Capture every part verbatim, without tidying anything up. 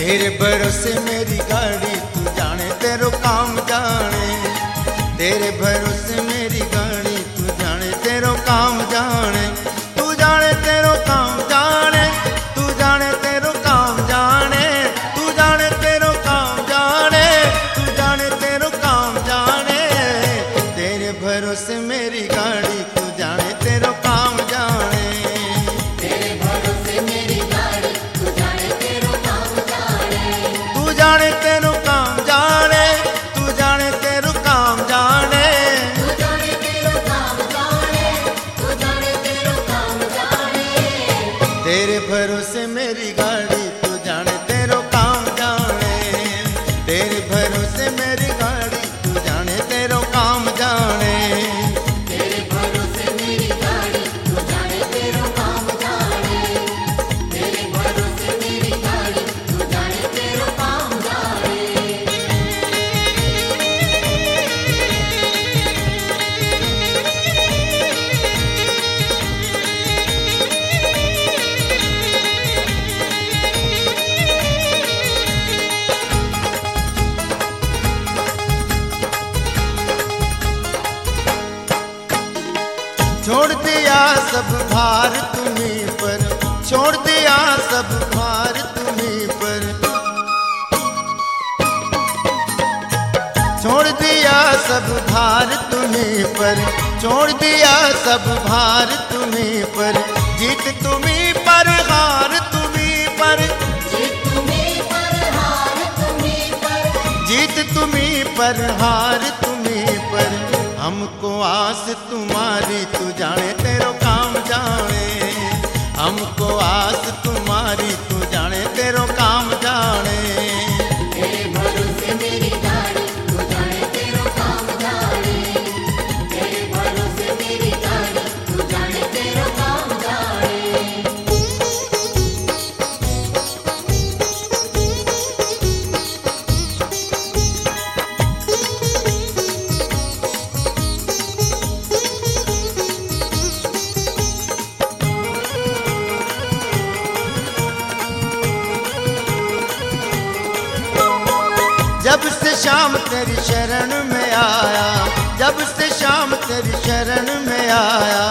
तेरे भरोसे मेरी गाड़ी तू जाने तेरो काम जाने, तेरे भरोसे मेरी गाड़ी तू जाने तेरो काम जाने, तू जाने तेरो काम जाने, तू जाने तेरो काम जाने, तू जाने तेरो काम जाने, तू जाने तेरो काम जाने, तेरे भरोसे मेरी गाड़ी तू जाने तेरो काम जाने, तेरे भरोसे मेरी गाड़ी तू जाने तेरो काम जाने, तू जाने तेरो काम जाने, तू जाने तेरो काम जाने, तू जाने तेरो काम जाने, तू जाने तेरो काम जाने, तेरे भरोसे मेरी गाड़ी तू जाने तेरो काम जाने, तेरे भरोसे मेरी गाड़ी तू जाने तेरो काम जाने, तेरे भरोसे मेरी गाड़ी तू जाने तेरो काम जाने, तेरे भरोसे मेरी गाड़ी तू जाने तेरो काम जाने। छोड़ दिया सब भार तुम्हीं पर, छोड़ दिया सब भार तुम्हीं पर, छोड़ दिया सब भार तुम्हीं पर, छोड़ दिया सब भार तुम्हीं पर, जीत तुम्हीं पर हार तुम्हीं पर, जीत तुम्हीं पर हार तुम्हीं पर, जीत तुम्हीं पर हार तुम्हीं पर, हमको आस तुम्हारी तू जाने तेरो काम जाने, हमको आस तुम्हारी तू जाने तेरो काम जाने, तेरे भरोसे मेरी गाड़ी तू जाने तेरो काम जाने, तेरे भरोसे मेरी गाड़ी तू जाने तेरो काम जाने। जब से शाम तेरी शरण में आया, जब से शाम तेरी शरण में आया,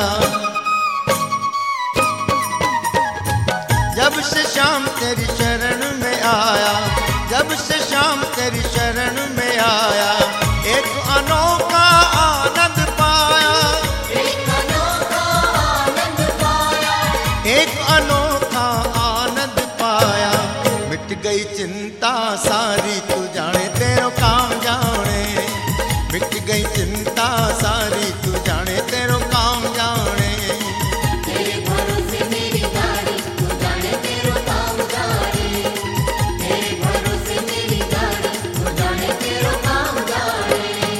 जब से शाम तेरी शरण में आया, जब से शाम तेरी शरण में आया, एक अनोखा आनंद पाया, एक अनोखा आनंद पाया, एक अनोखा आनंद पाया, मिट गई चिंता सारी तू जाने तेरो काम जाने, मिट गई चिंता सारी तू जाने तेरो काम जाने, तेरे भरोसे मेरी गाड़ी तू जाने तेरो काम जाने, तेरे भरोसे मेरी गाड़ी तू जाने तेरो काम जाने।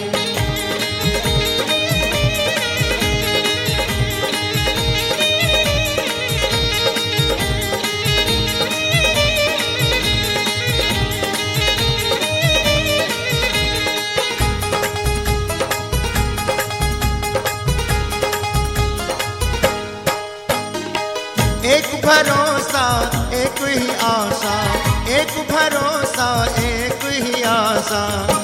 एक भरोसा एक ही आशा, एक भरोसा एक ही आशा,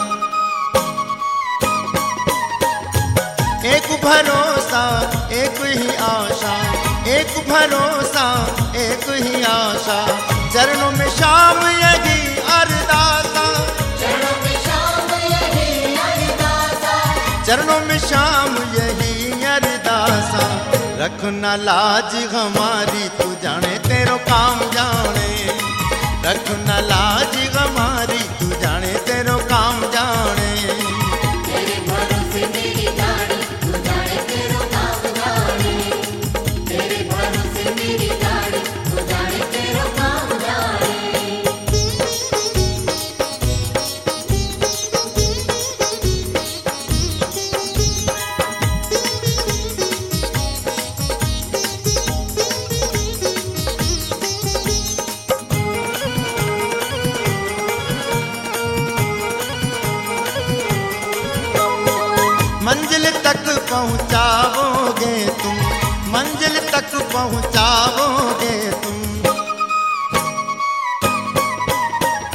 एक भरोसा एक ही आशा, एक भरोसा एक ही आशा, चरणों में शाम यही अरदासा, चरणों में शाम यही अरदासा, चरणों में शाम यही अरदासा, रखना लाज हमारी तू जाने तेरो काम जाने, रखना लाज हमारी तू जाने तेरो काम जाने, तेरे भरोसे मेरी गाड़ी तू जाने तेरो काम जाने, तेरे भरोसे मेरी गाड़ी तू जाने तेरो काम जाने। मंजिल तक पहुँचाओगे तुम, मंजिल तक पहुँचाओगे तुम,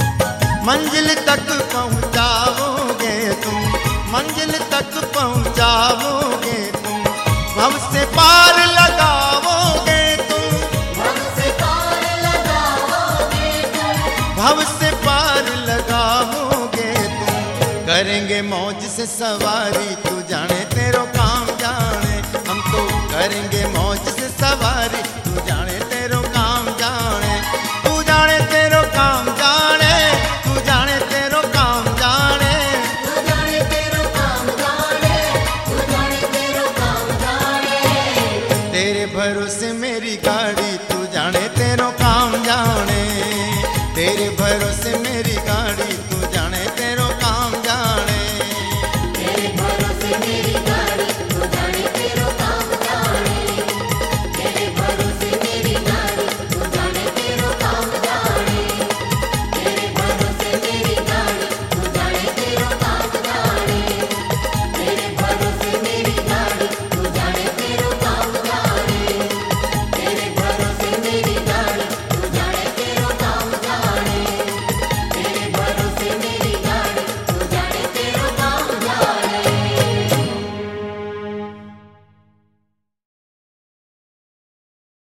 मंजिल तक पहुंचाओगे तुम, मंजिल तक पहुंचाओगे तुम, भव से पार लगाओगे तुम, भव से पार लगाओगे तुम, भव से पार लगाओगे तुम। करेंगे मौज से सवारी, तू जाने तेरो काम